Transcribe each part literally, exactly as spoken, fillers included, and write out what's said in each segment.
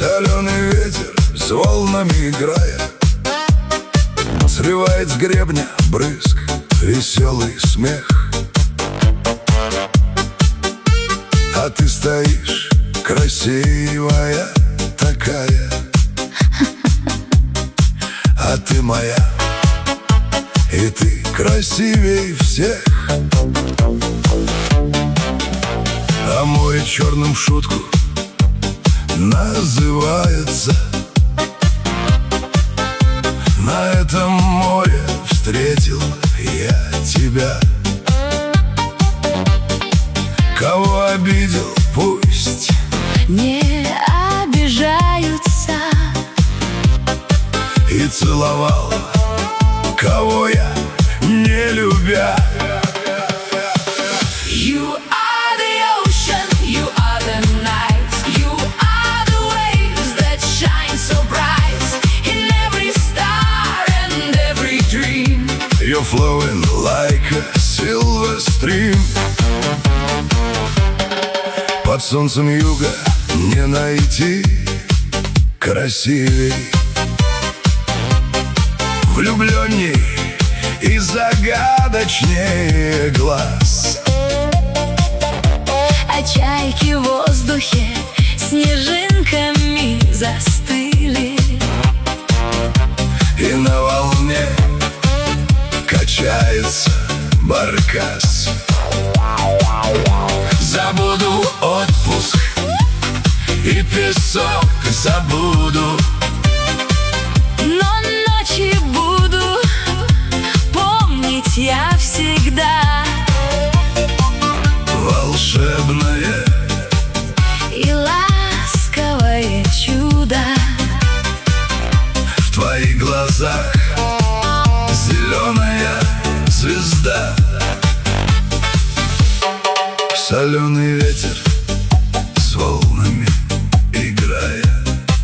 Соленый ветер с волнами играя срывает с гребня брызг веселый смех. А ты стоишь, красивая такая, а ты моя, и ты красивей всех. А море черным шутку называется. На этом море встретил я тебя. Кого обидел, пусть не обижаются. И целовал, кого я не любя. You are the ocean, you are the night, you are the waves that shine so bright in every star and every dream. You're flowing like a silver stream. Под солнцем юга не найти красивей, влюбленней и загадочнее глаз. А чайки в воздухе снежинками застыли, и на волне качается баркас. Забуду отпуск и песок забуду, но ночи буду помнить я всегда. Волшебное и ласковое чудо в твоих глазах, зеленая звезда. Соленый ветер с волнами играя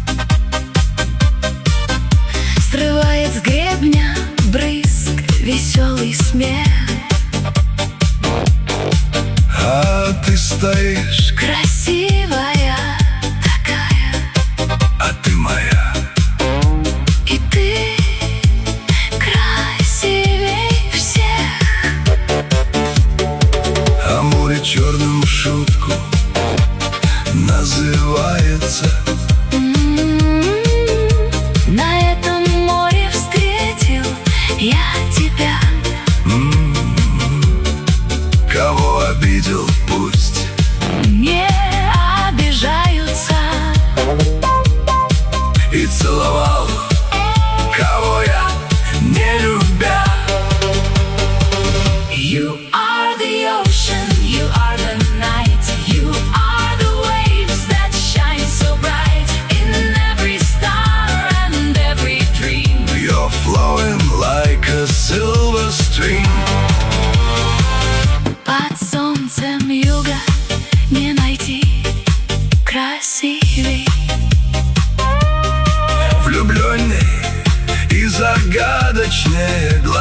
срывает с гребня брызг веселый смех. А ты стоишь, Красивая такая, а ты моя, и ты красивей всех. а море черным шутку называется. М-м-м. На этом море встретил я тебя. Кого обидел, пусть Не обижаются. и целовал, кого я не любя. You are the ocean, you are the night, you are the waves that shine so bright in every star and every dream. You're flowing like a silver stream. Под солнцем юга не найти красивей, Влюбленней и загадочнее глаз.